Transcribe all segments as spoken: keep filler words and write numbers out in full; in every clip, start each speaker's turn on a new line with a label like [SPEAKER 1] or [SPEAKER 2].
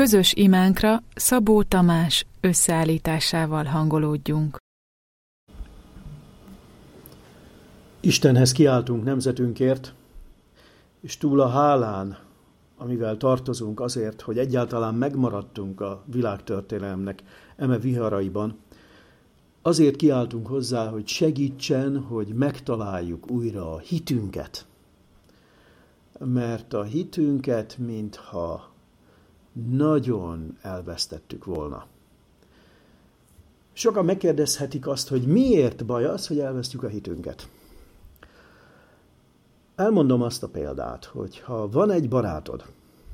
[SPEAKER 1] közös imánkra Szabó Tamás összeállításával hangolódjunk.
[SPEAKER 2] Istenhez kiáltunk nemzetünkért, és túl a hálán, amivel tartozunk azért, hogy egyáltalán megmaradtunk a világtörténelemnek eme viharaiban, azért kiáltunk hozzá, hogy segítsen, hogy megtaláljuk újra a hitünket. Mert a hitünket, mintha nagyon elvesztettük volna. Sokan megkérdezhetik azt, hogy miért baj az, hogy elvesztjük a hitünket. Elmondom azt a példát, hogy ha van egy barátod,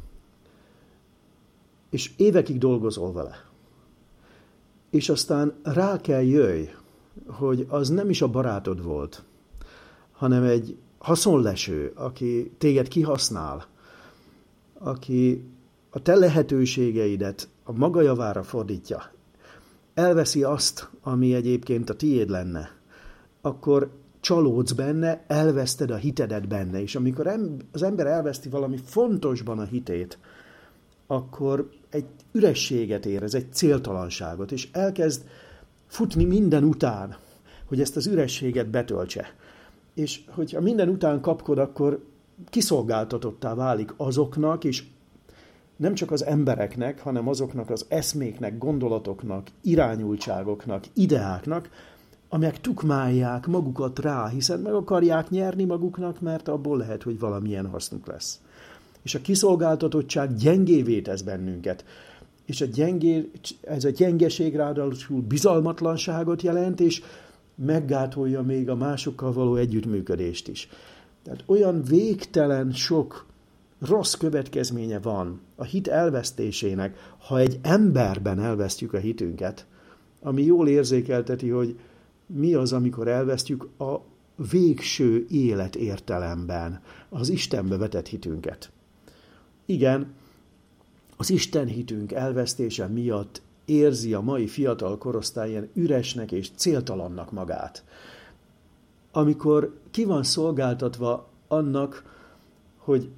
[SPEAKER 2] és évekig dolgozol vele, és aztán rá kell jöjj, hogy az nem is a barátod volt, hanem egy haszonleső, aki téged kihasznál, aki a te lehetőségeidet a maga javára fordítja, elveszi azt, ami egyébként a tiéd lenne, akkor csalódsz benne, elveszted a hitedet benne, és amikor az ember elveszti valami fontosban a hitét, akkor egy ürességet érez, egy céltalanságot, és elkezd futni minden után, hogy ezt az ürességet betöltse. És hogyha minden után kapkod, akkor kiszolgáltatottá válik azoknak, és nem csak az embereknek, hanem azoknak az eszméknek, gondolatoknak, irányultságoknak, ideáknak, amelyek tukmálják magukat rá, hiszen meg akarják nyerni maguknak, mert abból lehet, hogy valamilyen hasznuk lesz. És a kiszolgáltatottság gyengévé tesz bennünket. És a gyengé, ez a gyengeség ráadásul bizalmatlanságot jelent, és meggátolja még a másokkal való együttműködést is. Tehát olyan végtelen sok rossz következménye van a hit elvesztésének, ha egy emberben elvesztjük a hitünket, ami jól érzékelteti, hogy mi az, amikor elvesztjük a végső élet értelemben az Istenbe vetett hitünket. Igen, az Isten hitünk elvesztése miatt érzi a mai fiatal korosztály ilyen üresnek és céltalannak magát. Amikor ki van szolgáltatva annak, hogy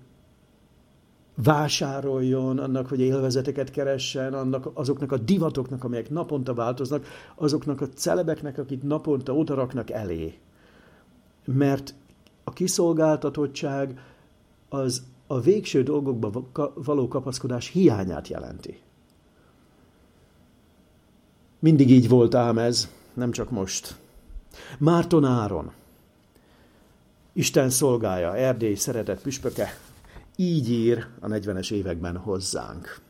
[SPEAKER 2] vásároljon, annak, hogy élvezeteket keressen, annak, azoknak a divatoknak, amelyek naponta változnak, azoknak a celebeknek, akik naponta odaraknak elé. Mert a kiszolgáltatottság az a végső dolgokba való kapaszkodás hiányát jelenti. Mindig így volt ám ez, nem csak most. Márton Áron, Isten szolgája, Erdély szeretett püspöke, így ír a negyvenes években hozzánk.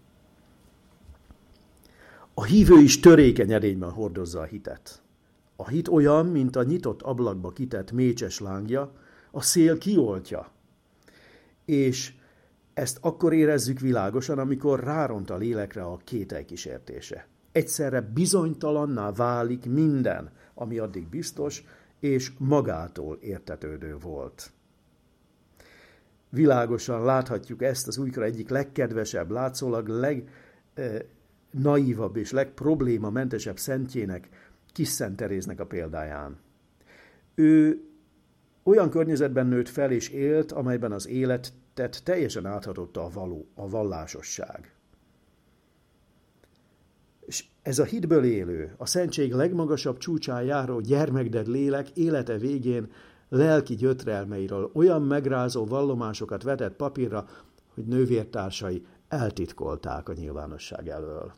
[SPEAKER 2] A hívő is törékeny erényben hordozza a hitet. A hit olyan, mint a nyitott ablakba kitett mécses lángja, a szél kioltja. És ezt akkor érezzük világosan, amikor ráront a lélekre a kételj kísértése. Egyszerre bizonytalanná válik minden, ami addig biztos, és magától értetődő volt. Világosan láthatjuk ezt az újkor egyik legkedvesebb, látszólag legnaívabb és legproblémamentesebb szentjének, Kis Szent Teréznek a példáján. Ő olyan környezetben nőtt fel és élt, amelyben az életet teljesen áthatotta a való, a vallásosság. És ez a hitből élő, a szentség legmagasabb csúcsán járó gyermekded lélek élete végén lelki gyötrelmeiről olyan megrázó vallomásokat vetett papírra, hogy nővértársai eltitkolták a nyilvánosság elől.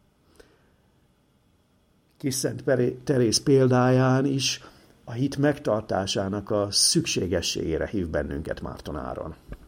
[SPEAKER 2] Kis Szent Teréz példáján is a hit megtartásának a szükségességére hív bennünket Márton Áron.